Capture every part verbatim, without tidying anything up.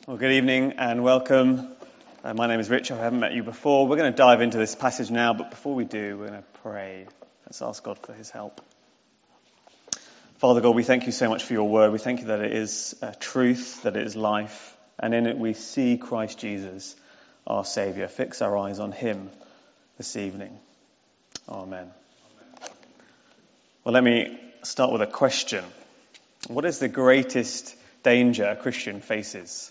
Well, good evening and welcome. Uh, my name is Rich. I haven't met you before. We're going to dive into this passage now, but before we do, we're going to pray. Let's ask God for his help. Father God, we thank you so much for your word. We thank you that it is uh, truth, that it is life, and in it we see Christ Jesus, our Saviour. Fix our eyes on him this evening. Amen. Well, let me start with a question. What is the greatest danger a Christian faces?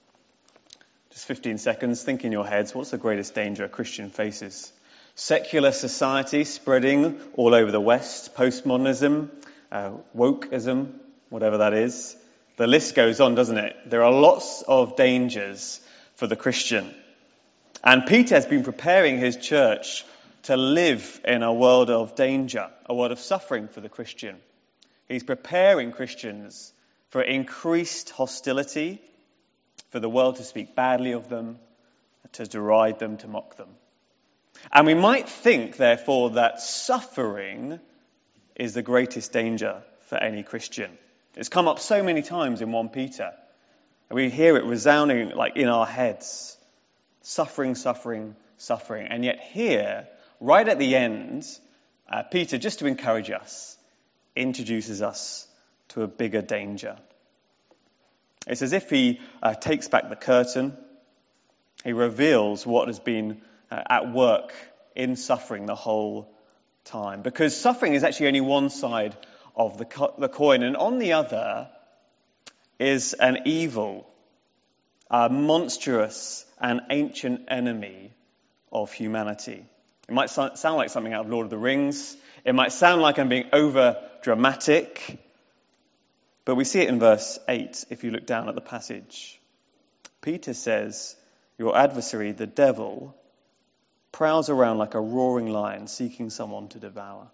Just fifteen seconds, think in your heads, what's the greatest danger a Christian faces? Secular society spreading all over the West, postmodernism, uh, wokeism, whatever that is. The list goes on, doesn't it? There are lots of dangers for the Christian. And Peter has been preparing his church to live in a world of danger, a world of suffering for the Christian. He's preparing Christians for increased hostility, for the world to speak badly of them, to deride them, to mock them. And we might think, therefore, that suffering is the greatest danger for any Christian. It's come up so many times in First Peter. And we hear it resounding like in our heads. Suffering, suffering, suffering. And yet here, right at the end, uh, Peter, just to encourage us, introduces us to a bigger danger. It's as if he uh, takes back the curtain. He reveals what has been uh, at work in suffering the whole time. Because suffering is actually only one side of the, co- the coin. And on the other is an evil, a monstrous and ancient enemy of humanity. It might so- sound like something out of Lord of the Rings. It might sound like I'm being over dramatic. But we see it in verse eight, if you look down at the passage. Peter says, your adversary, the devil, prowls around like a roaring lion seeking someone to devour.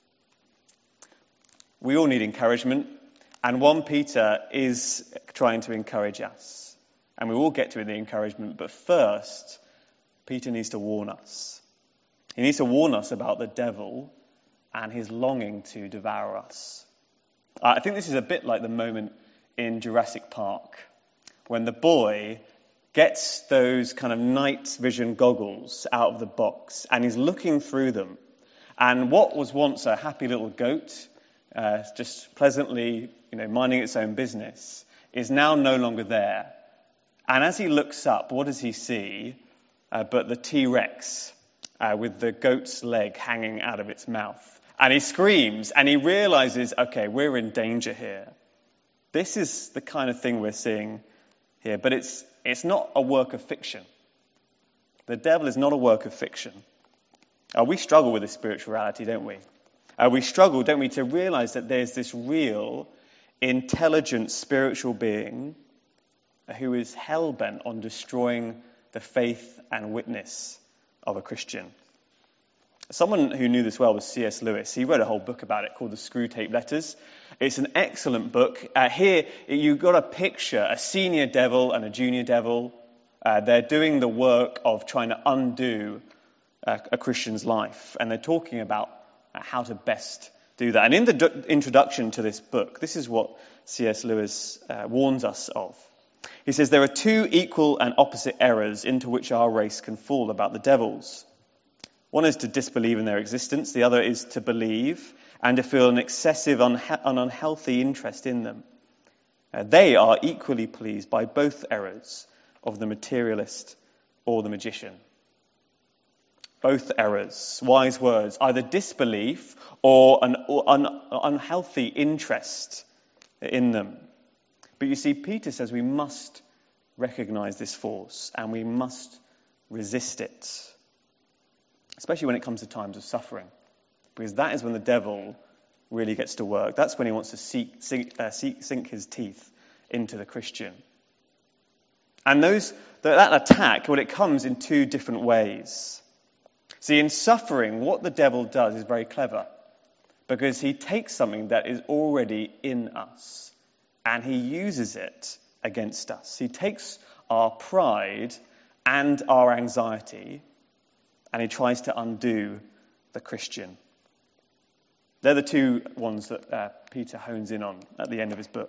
We all need encouragement, and First Peter is trying to encourage us. And we will get to the encouragement, but first, Peter needs to warn us. He needs to warn us about the devil and his longing to devour us. I think this is a bit like the moment in Jurassic Park when the boy gets those kind of night vision goggles out of the box and he's looking through them. And what was once a happy little goat, uh, just pleasantly, you know, minding its own business, is now no longer there. And as he looks up, what does he see? Uh, but the T-Rex uh, with the goat's leg hanging out of its mouth. And he screams, and he realizes, okay, we're in danger here. This is the kind of thing we're seeing here, but it's it's not a work of fiction. The devil is not a work of fiction. Uh, we struggle with this spirituality, don't we? Uh, we struggle, don't we, to realize that there's this real, intelligent spiritual being who is hell-bent on destroying the faith and witness of a Christian. Someone who knew this well was C S Lewis. He wrote a whole book about it called The Screwtape Letters. It's an excellent book. Uh, here, you've got a picture, a senior devil and a junior devil. Uh, they're doing the work of trying to undo uh, a Christian's life. And they're talking about uh, how to best do that. And in the d- introduction to this book, this is what C S Lewis uh, warns us of. He says, there are two equal and opposite errors into which our race can fall about the devils. One is to disbelieve in their existence. The other is to believe and to feel an excessive, unha- an unhealthy interest in them. Uh, they are equally pleased by both errors of the materialist or the magician. Both errors, wise words, either disbelief or an or un- unhealthy interest in them. But you see, Peter says we must recognize this force and we must resist it. Especially when it comes to times of suffering. Because that is when the devil really gets to work. That's when he wants to seek, sink, uh, seek, sink his teeth into the Christian. And those that attack, well, it comes in two different ways. See, in suffering, what the devil does is very clever. Because he takes something that is already in us and he uses it against us. He takes our pride and our anxiety and he tries to undo the Christian. They're the two ones that uh, Peter hones in on at the end of his book.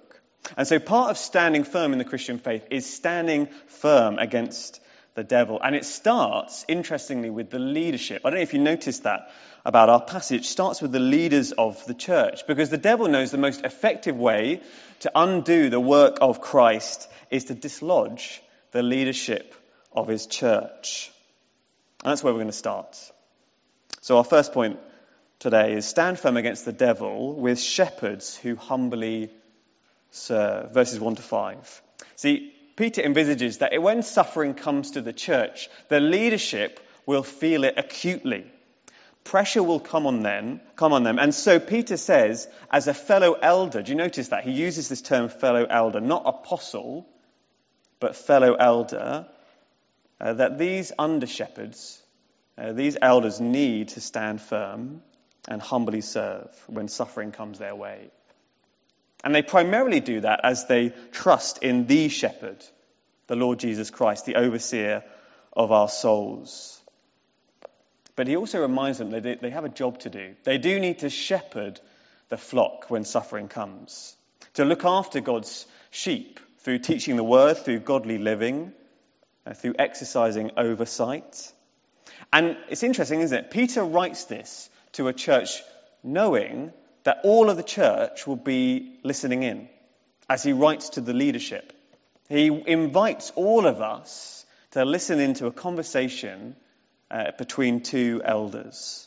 And so part of standing firm in the Christian faith is standing firm against the devil. And it starts, interestingly, with the leadership. I don't know if you noticed that about our passage. It starts with the leaders of the church, because the devil knows the most effective way to undo the work of Christ is to dislodge the leadership of his church. And that's where we're going to start. So our first point today is stand firm against the devil with shepherds who humbly serve. Verses one to five. See, Peter envisages that when suffering comes to the church, the leadership will feel it acutely. Pressure will come on them, come on them. And so Peter says, as a fellow elder, do you notice that? He uses this term fellow elder, not apostle, but fellow elder, uh, that these under-shepherds, uh, these elders need to stand firm and humbly serve when suffering comes their way. And they primarily do that as they trust in the shepherd, the Lord Jesus Christ, the overseer of our souls. But he also reminds them that they have a job to do. They do need to shepherd the flock when suffering comes, to look after God's sheep through teaching the word, through godly living, uh, through exercising oversight. And it's interesting, isn't it? Peter writes this to a church knowing that all of the church will be listening in as he writes to the leadership. He invites all of us to listen into a conversation uh, between two elders.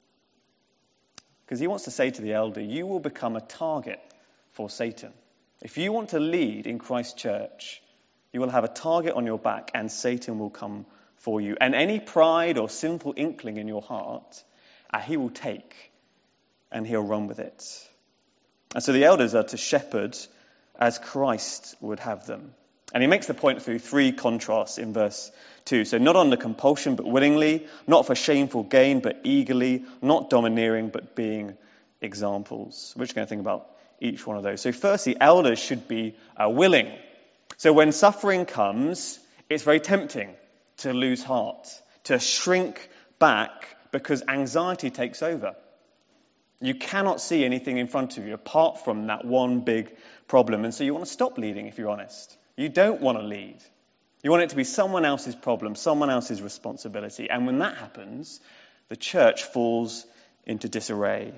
Because he wants to say to the elder, you will become a target for Satan. If you want to lead in Christ's church, you will have a target on your back and Satan will come for you. And any pride or sinful inkling in your heart, uh, he will take and he'll run with it. And so the elders are to shepherd as Christ would have them. And he makes the point through three contrasts in verse two. So not under compulsion, but willingly, not for shameful gain, but eagerly, not domineering, but being examples. We're just going to think about each one of those. So firstly, elders should be uh, willing. So when suffering comes, it's very tempting to lose heart, to shrink back because anxiety takes over. You cannot see anything in front of you apart from that one big problem. And so you want to stop leading, if you're honest. You don't want to lead. You want it to be someone else's problem, someone else's responsibility. And when that happens, the church falls into disarray.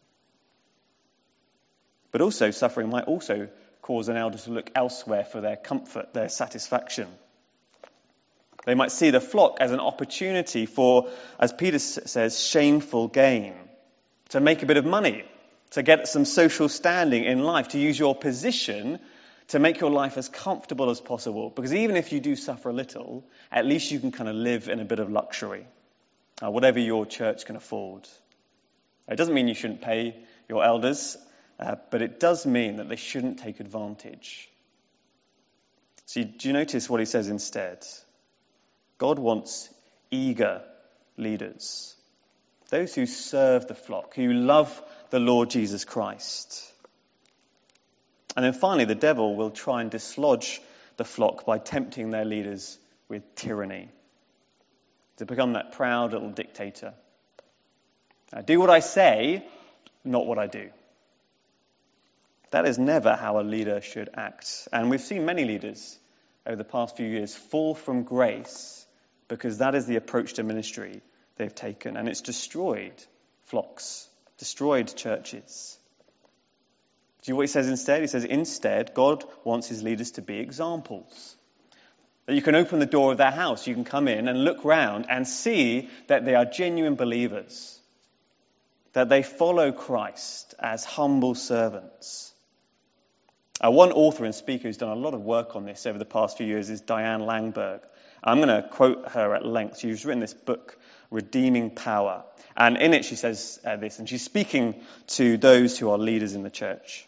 But also, suffering might also cause an elder to look elsewhere for their comfort, their satisfaction. They might see the flock as an opportunity for, as Peter says, shameful gain. To make a bit of money, to get some social standing in life, to use your position to make your life as comfortable as possible. Because even if you do suffer a little, at least you can kind of live in a bit of luxury, uh, whatever your church can afford. It doesn't mean you shouldn't pay your elders, uh, but it does mean that they shouldn't take advantage. See, do you notice what he says instead? God wants eager leaders. Those who serve the flock, who love the Lord Jesus Christ. And then finally, the devil will try and dislodge the flock by tempting their leaders with tyranny. To become that proud little dictator. I do what I say, not what I do. That is never how a leader should act. And we've seen many leaders over the past few years fall from grace because that is the approach to ministry they've taken, and it's destroyed flocks, destroyed churches. Do you know what he says instead? He says, instead, God wants his leaders to be examples. That you can open the door of their house, you can come in and look round and see that they are genuine believers, that they follow Christ as humble servants. Uh, one author and speaker who's done a lot of work on this over the past few years is Diane Langberg. I'm going to quote her at length. She's written this book, Redeeming Power. And in it she says uh, this, and she's speaking to those who are leaders in the church.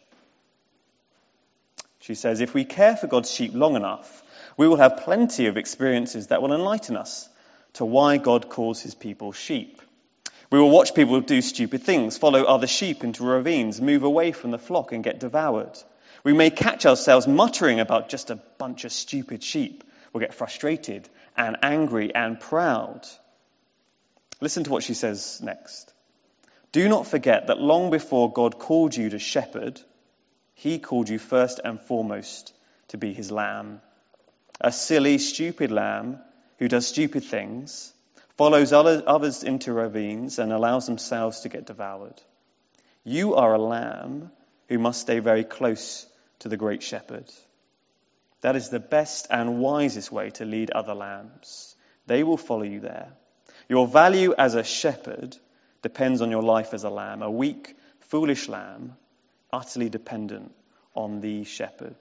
She says, if we care for God's sheep long enough, we will have plenty of experiences that will enlighten us to why God calls his people sheep. We will watch people do stupid things, follow other sheep into ravines, move away from the flock and get devoured. We may catch ourselves muttering about just a bunch of stupid sheep. We'll get frustrated and angry and proud. Listen to what she says next. Do not forget that long before God called you to shepherd, He called you first and foremost to be his lamb. A silly, stupid lamb who does stupid things, follows others into ravines and allows themselves to get devoured. You are a lamb who must stay very close to the great shepherd. That is the best and wisest way to lead other lambs. They will follow you there. Your value as a shepherd depends on your life as a lamb, a weak, foolish lamb, utterly dependent on the shepherd.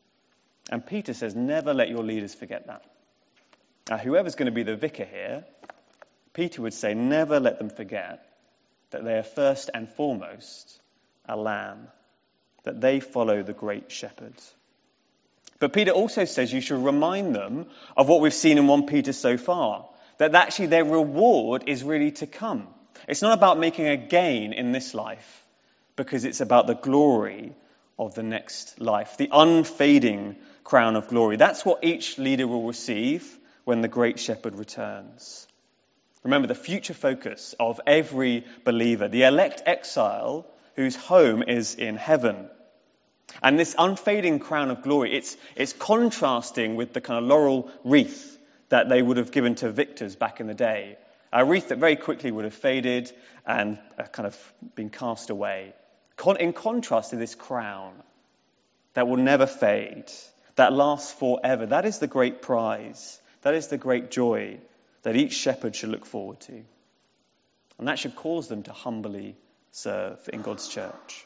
And Peter says, never let your leaders forget that. Now, whoever's going to be the vicar here, Peter would say, never let them forget that they are first and foremost a lamb, that they follow the great shepherd. But Peter also says you should remind them of what we've seen in First Peter so far, that actually their reward is really to come. It's not about making a gain in this life, because it's about the glory of the next life, the unfading crown of glory. That's what each leader will receive when the great shepherd returns. Remember, the future focus of every believer, the elect exile whose home is in heaven. And this unfading crown of glory, it's, it's contrasting with the kind of laurel wreath that they would have given to victors back in the day. A wreath that very quickly would have faded and uh, kind of been cast away. Con- in contrast to this crown that will never fade, that lasts forever. That is the great prize. That is the great joy that each shepherd should look forward to. And that should cause them to humbly serve in God's church.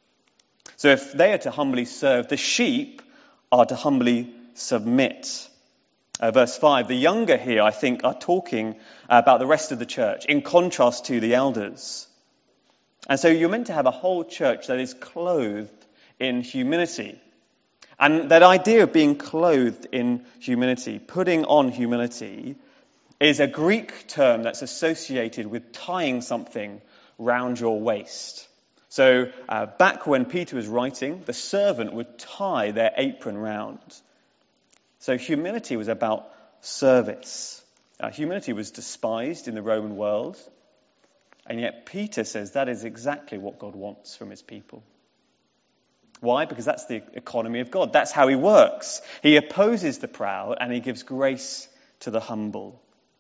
So if they are to humbly serve, the sheep are to humbly submit. Uh, verse five, the younger here, I think, are talking about the rest of the church in contrast to the elders. And so you're meant to have a whole church that is clothed in humility. And that idea of being clothed in humility, putting on humility, is a Greek term that's associated with tying something round your waist. So uh, back when Peter was writing, the servant would tie their apron round. So humility was about service. Uh, humility was despised in the Roman world. And yet Peter says that is exactly what God wants from his people. Why? Because that's the economy of God. That's how he works. He opposes the proud and he gives grace to the humble.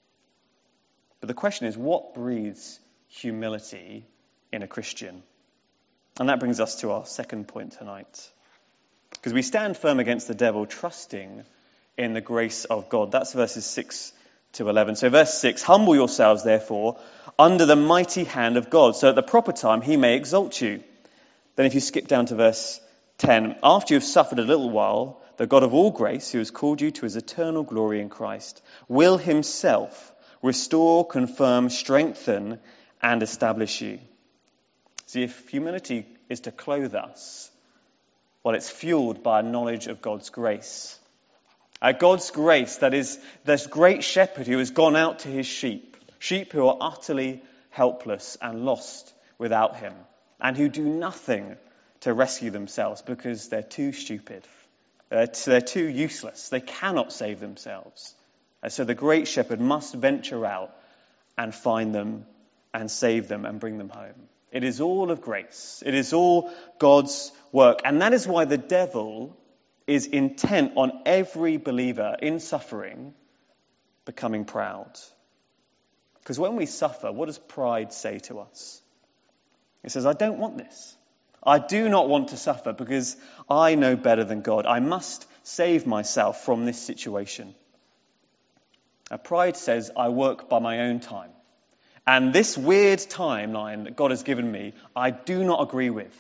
But the question is, what breeds humility in a Christian? And that brings us to our second point tonight. Because we stand firm against the devil, trusting in the grace of God. That's verses six to eleven. So verse six, humble yourselves, therefore, under the mighty hand of God, so at the proper time he may exalt you. Then if you skip down to verse ten, after you have suffered a little while, the God of all grace, who has called you to his eternal glory in Christ, will himself restore, confirm, strengthen, and establish you. See, if humility is to clothe us, well, it's fueled by a knowledge of God's grace. Uh, God's grace, that is, this great shepherd who has gone out to his sheep, sheep who are utterly helpless and lost without him, and who do nothing to rescue themselves because they're too stupid. Uh, they're too useless. They cannot save themselves. And so the great shepherd must venture out and find them and save them and bring them home. It is all of grace. It is all God's work. And that is why the devil is intent on every believer in suffering becoming proud. Because when we suffer, what does pride say to us? It says, I don't want this. I do not want to suffer because I know better than God. I must save myself from this situation. Now, pride says, I work by my own time. And this weird timeline that God has given me, I do not agree with.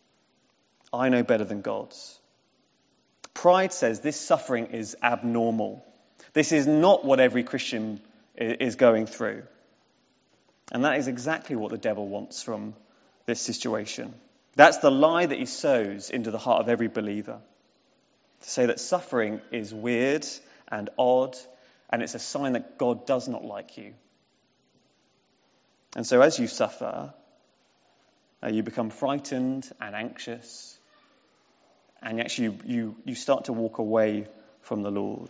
I know better than God's. Pride says this suffering is abnormal. This is not what every Christian is going through. And that is exactly what the devil wants from this situation. That's the lie that he sows into the heart of every believer. To say that suffering is weird and odd, and it's a sign that God does not like you. And so as you suffer, uh, you become frightened and anxious, and actually you, you, you start to walk away from the Lord.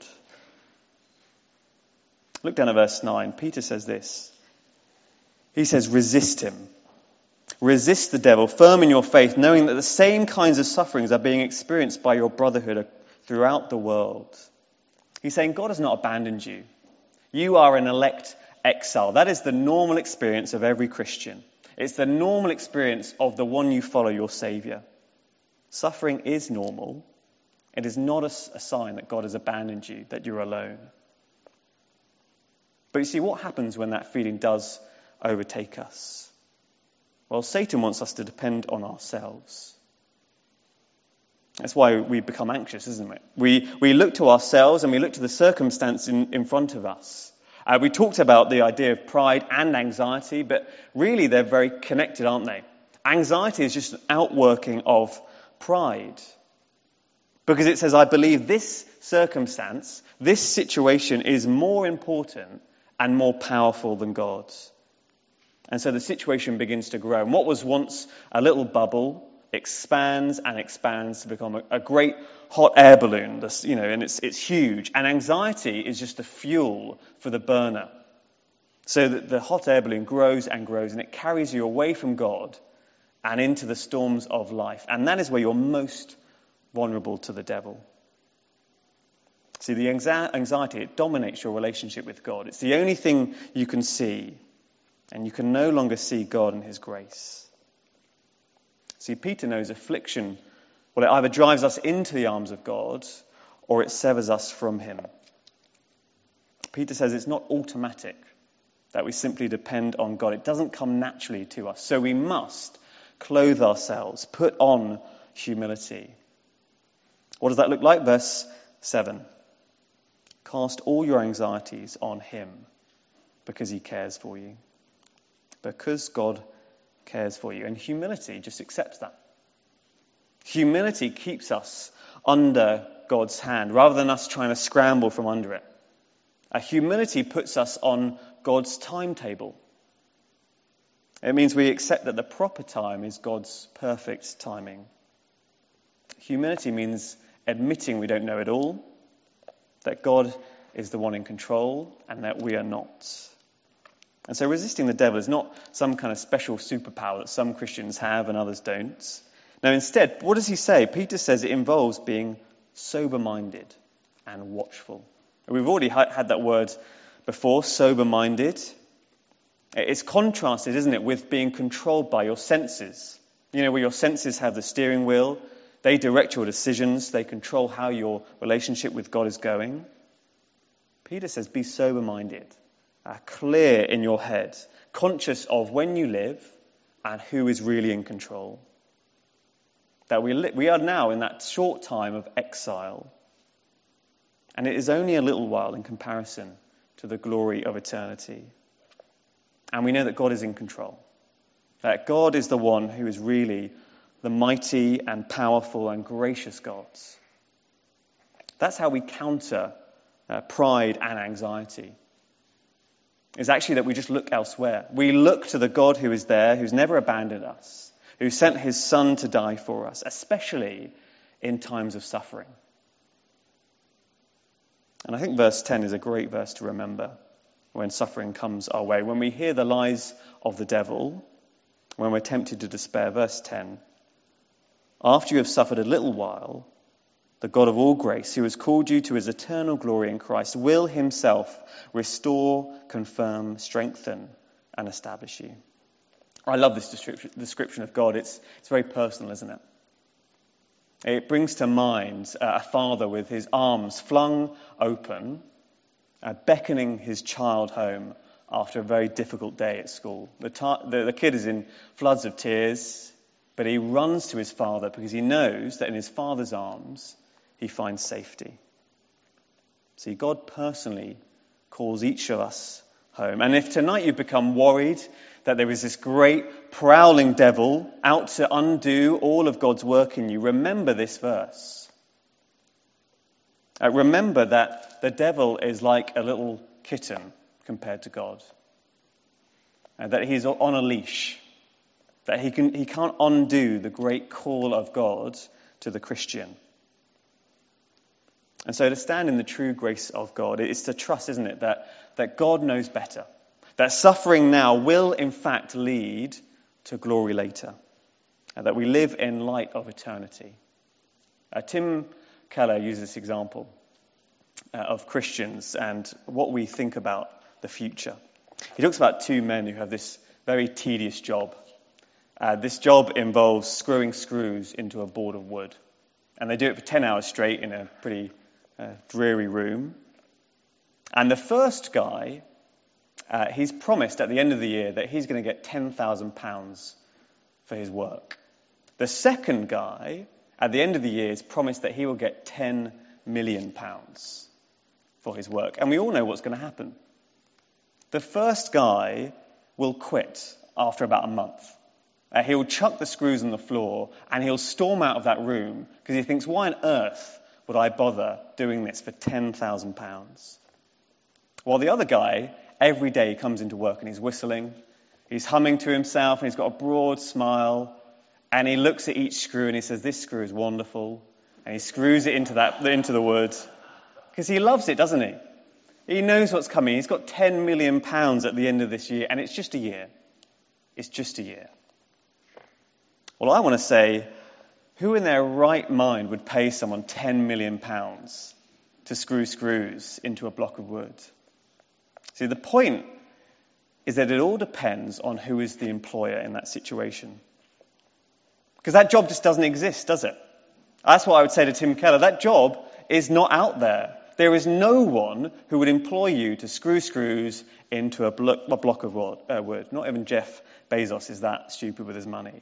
Look down at verse nine. Peter says this. He says, resist him. Resist the devil, firm in your faith, knowing that the same kinds of sufferings are being experienced by your brotherhood throughout the world. He's saying God has not abandoned you. You are an elect exile. That is the normal experience of every Christian. It's the normal experience of the one you follow, your Saviour. Suffering is normal. It is not a, a sign that God has abandoned you, that you're alone. But you see, what happens when that feeling does overtake us? Well, Satan wants us to depend on ourselves. That's why we become anxious, isn't it? We we look to ourselves and we look to the circumstance in, in front of us. Uh, we talked about the idea of pride and anxiety, but really they're very connected, aren't they? Anxiety is just an outworking of pride. Because it says, I believe this circumstance, this situation is more important and more powerful than God. And so the situation begins to grow. And what was once a little bubble expands and expands to become a, a great hot air balloon. This, you know, and it's it's huge. And anxiety is just the fuel for the burner. So that the hot air balloon grows and grows, and it carries you away from God and into the storms of life. And that is where you're most vulnerable to the devil. See, the anxiety, it dominates your relationship with God. It's the only thing you can see, and you can no longer see God and his grace. See, Peter knows affliction, well, it either drives us into the arms of God or it severs us from him. Peter says it's not automatic that we simply depend on God. It doesn't come naturally to us. So we must clothe ourselves, put on humility. What does that look like? Verse seven. Cast all your anxieties on him because he cares for you. Because God cares for you. And humility just accepts that. Humility keeps us under God's hand rather than us trying to scramble from under it. A humility puts us on God's timetable. It means we accept that the proper time is God's perfect timing. Humility means admitting we don't know it all, that God is the one in control, and that we are not. And so resisting the devil is not some kind of special superpower that some Christians have and others don't. No, instead, what does he say? Peter says it involves being sober-minded and watchful. We've already had that word before, sober-minded. It's contrasted, isn't it, with being controlled by your senses. You know, where your senses have the steering wheel. They direct your decisions. They control how your relationship with God is going. Peter says, be sober-minded, uh, clear in your head, conscious of when you live and who is really in control. That we li- we are now in that short time of exile. And it is only a little while in comparison to the glory of eternity. And we know that God is in control. That God is the one who is really the mighty and powerful and gracious God. That's how we counter uh, pride and anxiety. It's actually that we just look elsewhere. We look to the God who is there, who's never abandoned us, who sent his Son to die for us, especially in times of suffering. And I think verse ten is a great verse to remember when suffering comes our way. When we hear the lies of the devil, when we're tempted to despair. Verse ten. After you have suffered a little while, the God of all grace, who has called you to his eternal glory in Christ, will himself restore, confirm, strengthen, and establish you. I love this description of God. It's, it's very personal, isn't it? It brings to mind a father with his arms flung open, uh, beckoning his child home after a very difficult day at school. The, ta- the, the kid is in floods of tears, but he runs to his father because he knows that in his father's arms he finds safety. See, God personally calls each of us home. And if tonight you've become worried that there is this great prowling devil out to undo all of God's work in you, remember this verse. Uh, remember that the devil is like a little kitten compared to God. And that he's on a leash. That he can he can't undo the great call of God to the Christian. And so to stand in the true grace of God is to trust, isn't it, that, that God knows better. That suffering now will in fact lead to glory later, and that we live in light of eternity. Uh, Tim Keller uses this example uh, of Christians and what we think about the future. He talks about two men who have this very tedious job. Uh, this job involves screwing screws into a board of wood. And they do it for ten hours straight in a pretty uh, dreary room. And the first guy, uh, he's promised at the end of the year that he's going to get ten thousand pounds for his work. The second guy, at the end of the year, is promised that he will get ten million pounds for his work. And we all know what's going to happen. The first guy will quit after about a month. Uh, he'll chuck the screws on the floor and he'll storm out of that room because he thinks, why on earth would I bother doing this for ten thousand pounds? While the other guy, every day he comes into work and he's whistling, he's humming to himself and he's got a broad smile and he looks at each screw and he says, this screw is wonderful, and he screws it into that into the wood because he loves it, doesn't he? He knows what's coming. He's got ten million pounds at the end of this year, and it's just a year. It's just a year. Well, I want to say, who in their right mind would pay someone ten million pounds to screw screws into a block of wood? See, the point is that it all depends on who is the employer in that situation. Because that job just doesn't exist, does it? That's what I would say to Tim Keller. That job is not out there. There is no one who would employ you to screw screws into a, blo- a block of wood, uh, wood. Not even Jeff Bezos is that stupid with his money.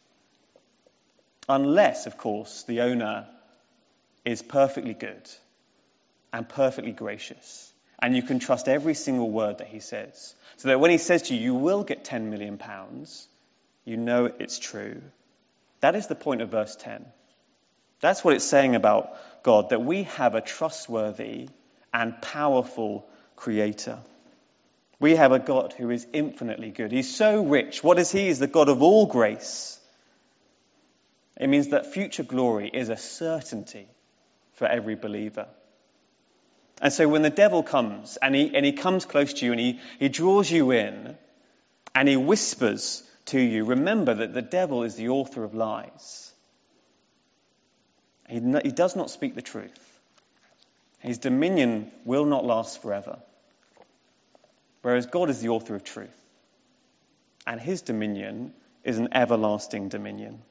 Unless, of course, the owner is perfectly good and perfectly gracious. And you can trust every single word that he says. So that when he says to you, you will get ten million pounds, you know it's true. That is the point of verse ten. That's what it's saying about God, that we have a trustworthy and powerful creator. We have a God who is infinitely good. He's so rich. What is he? He's the God of all grace. It means that future glory is a certainty for every believer. And so when the devil comes, and he, and he comes close to you, and he, he draws you in, and he whispers to you, remember that the devil is the author of lies. He, he does not speak the truth. His dominion will not last forever. Whereas God is the author of truth. And his dominion is an everlasting dominion.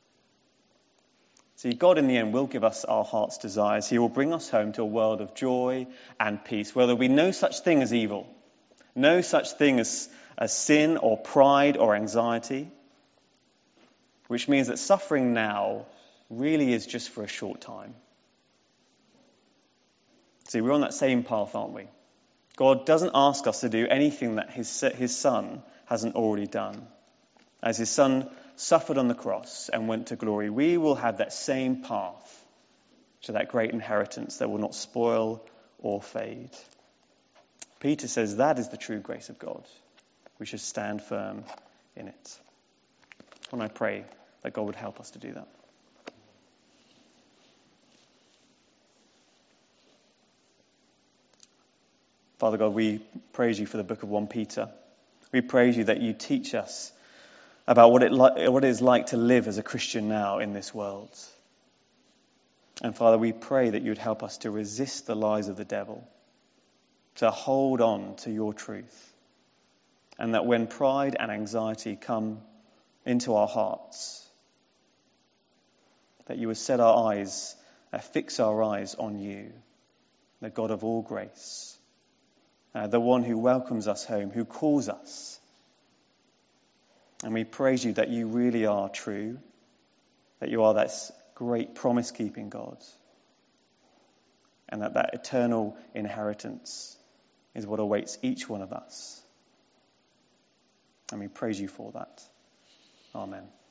See, God in the end will give us our heart's desires. He will bring us home to a world of joy and peace, where there will be no such thing as evil, no such thing as, as sin or pride or anxiety, which means that suffering now really is just for a short time. See, we're on that same path, aren't we? God doesn't ask us to do anything that his, his Son hasn't already done. As his Son suffered on the cross and went to glory, we will have that same path to that great inheritance that will not spoil or fade. Peter says that is the true grace of God. We should stand firm in it. And I pray that God would help us to do that. Father God, we praise you for the book of First Peter. We praise you that you teach us about what it, li- what it is like to live as a Christian now in this world. And Father, we pray that you would help us to resist the lies of the devil, to hold on to your truth, and that when pride and anxiety come into our hearts, that you would set our eyes, uh, fix our eyes on you, the God of all grace, uh, the one who welcomes us home, who calls us. And we praise you that you really are true, that you are that great promise-keeping God, and that that eternal inheritance is what awaits each one of us. And we praise you for that. Amen.